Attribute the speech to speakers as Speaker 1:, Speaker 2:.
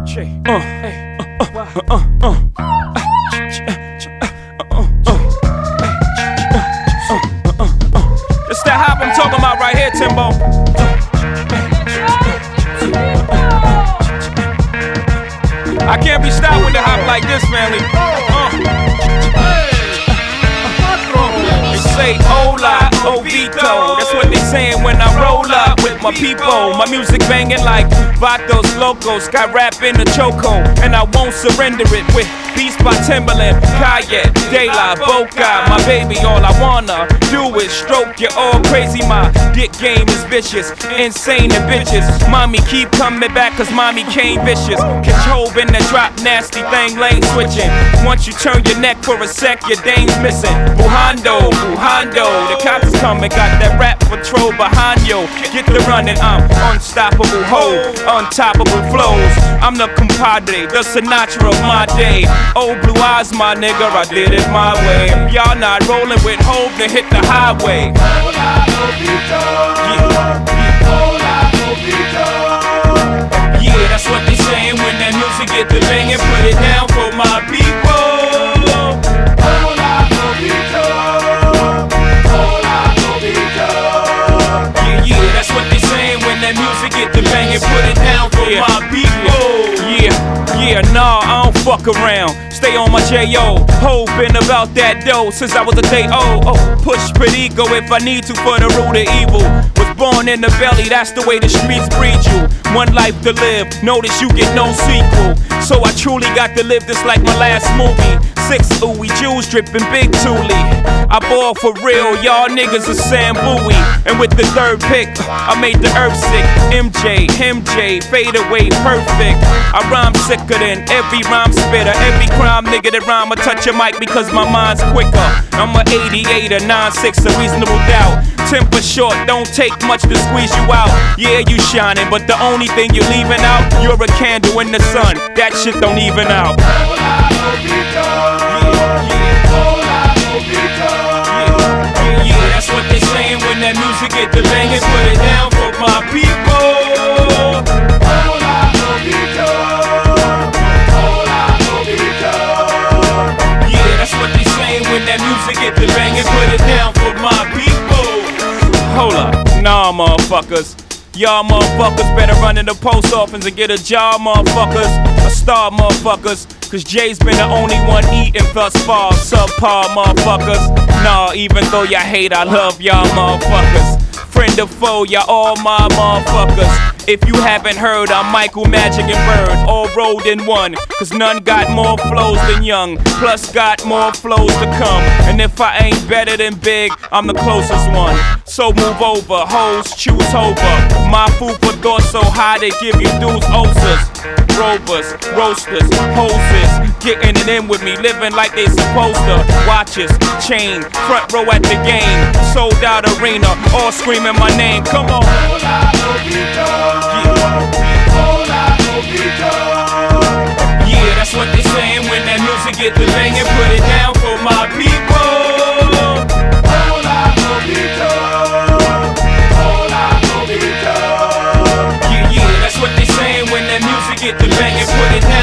Speaker 1: It's that hop I'm talking about right here, Timbo. I can't be stopped with the hop like this, family. They say hola, Ovito. That's what they saying when I roll up with my people. My music banging like Vatos Locos. Got rap in the choco, and I won't surrender it with Beast by Timbaland, Kayet, De La Boca. My baby, all I wanna do is stroke you all crazy. My dick game is vicious, insane and bitches. Mommy keep coming back cause mommy came vicious. Control in the drop, nasty thing, lane switching. Once you turn your neck for a sec, your dame's missing. Bujando, the cops is coming, got that rap patrol behind you. Get the running, I'm unstoppable, ho, untoppable flows. I'm the compadre, the Sinatra of my day. Old blue eyes, my nigga, I did it my way. If y'all not rolling with hope, then hit the highway. Yeah, that's what they saying when that music get the banging. Put it down for my people. Yeah, that's what they saying when that music get the banging. Put it down for my people. Yeah, nah, I don't fuck around. Stay on my J.O. Hoping about that dough since I was a day old. Push perigo if I need to for the root of evil. Was born in the belly, that's the way the streets breed you. One life to live, notice you get no sequel. So I truly got to live this like my last movie. 6 ooey Jews dripping big Thule. I ball for real, y'all niggas are Sam Bowie. And with the third pick, I made the earth sick. MJ, fade away, perfect. I rhyme sicker than every rhyme spitter. Every crime nigga that rhyme, I touch your mic because my mind's quicker. I'm a 88, a 96, a reasonable doubt. Temper short, don't take much to squeeze you out. Yeah, you shining, but the only thing you're leaving out, you're a candle in the sun. That shit don't even out. Yeah, that's what they saying when that music get the banging. Put it down for my people. Yeah, that's what they saying when that music get the banging. Put it down for my people. Hold up, nah, motherfuckers. Y'all motherfuckers better run in the post office and get a job, motherfuckers. A star, motherfuckers. Cause Jay's been the only one eating thus far. Subpar, motherfuckers. Nah, even though y'all hate, I love y'all, motherfuckers. Friend or foe, y'all all my motherfuckers. If you haven't heard, I'm Michael, Magic, and Bird, all rolled in one. Cause none got more flows than Young, plus got more flows to come. And if I ain't better than Big, I'm the closest one. So move over, hoes, choose over. My food for thought so high they give you dudes ulcers. Rovers, roasters, hoses, getting it in with me, living like they supposed to. Watches, chain, front row at the game. Sold out arena, all screaming my name, come on. Yeah, that's what they saying when that music get the banging. Put it down for my people. Yeah, that's what they saying when that music get the banging. Put it down.